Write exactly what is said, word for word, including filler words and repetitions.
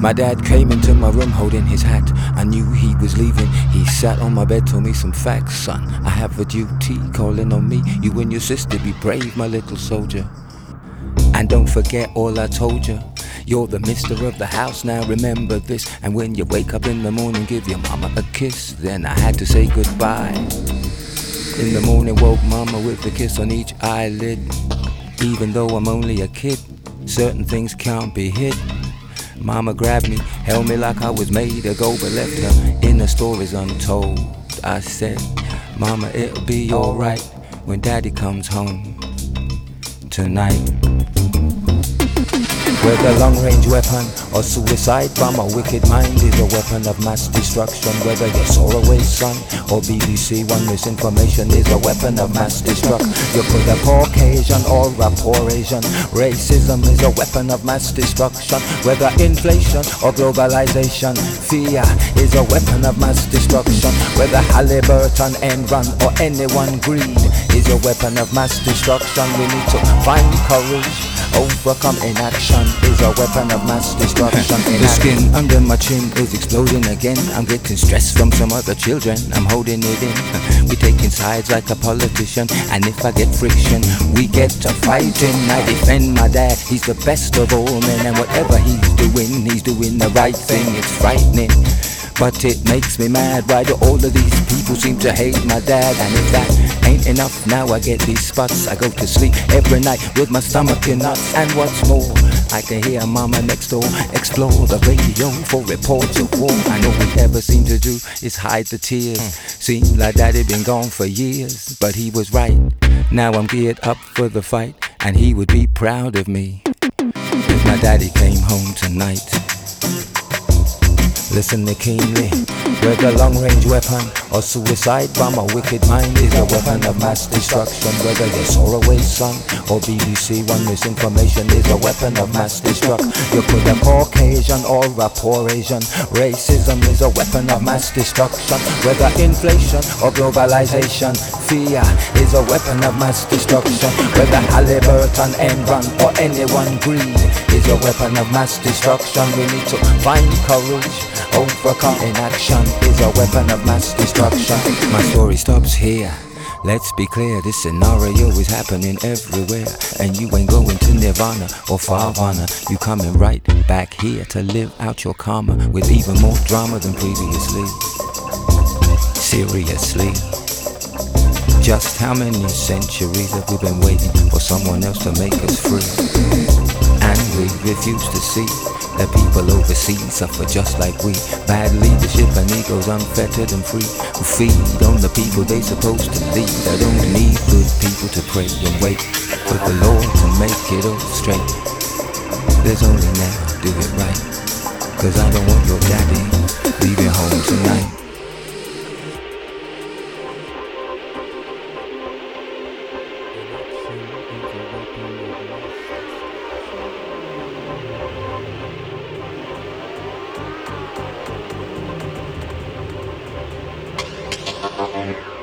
My dad came into my room holding his hat. I knew he was leaving. He sat on my bed, told me some facts. Son, I have a duty calling on me. You and your sister, be brave, my little soldier. And don't forget all I told you. You're the mister of the house, now remember this. And when you wake up in the morning, give your mama a kiss. Then I had to say goodbye. In the morning, woke mama with a kiss on each eyelid. Even though I'm only a kid, certain things can't be hid. Mama grabbed me, held me like I was made to go, but left her in the stories untold. I said, Mama, it'll be alright when Daddy comes home tonight. Whether long-range weapon or suicide bomb, a wicked mind is a weapon of mass destruction. Whether you're Soraway's son or B B C One, misinformation is a weapon of mass destruction. You put a Caucasian or a poor Asian, racism is a weapon of mass destruction. Whether inflation or globalization, fear is a weapon of mass destruction. Whether Halliburton, Enron or anyone, greed is a weapon of mass destruction. We need to find courage, overcome inaction is a weapon of mass destruction. The skin under my chin is exploding again. I'm getting stressed from some other children, I'm holding it in. We taking sides like a politician, and if I get friction, we get to fighting. I defend my dad, he's the best of all men, and whatever he's doing, he's doing the right thing. It's frightening, but it makes me mad. Why do all of these people seem to hate my dad? And if that ain't enough, now I get these spots. I go to sleep every night with my stomach in knots. And what's more, I can hear mama next door explore the radio for reports of war. And all we ever seem to do is hide the tears. Seemed like daddy been gone for years, but he was right. Now I'm geared up for the fight, and he would be proud of me if my daddy came home tonight. Listen to keenly. Whether long-range weapon or suicide bomb, a wicked mind is a weapon of mass destruction. Whether you're Soraway's son or B B C One, misinformation is a weapon of mass destruction. You put a Caucasian or a poor Asian, racism is a weapon of mass destruction. Whether inflation or globalization, fear is a weapon of mass destruction. Whether Halliburton, Enron or anyone, greed is a weapon of mass destruction. We need to find courage, overcome inaction is a weapon of mass destruction. My story stops here. Let's be clear, this scenario is happening everywhere, and you ain't going to Nirvana or Farvana. You coming right back here to live out your karma with even more drama than previously. Seriously, just how many centuries have we been waiting for someone else to make us free? And we refuse to see that people overseas suffer just like we. Bad leadership and egos unfettered and free, who feed on the people they supposed to lead. I don't need good people to pray and wait for the Lord to make it all straight. There's only now, do it right, cause I don't want your daddy leaving home tonight. Thank you.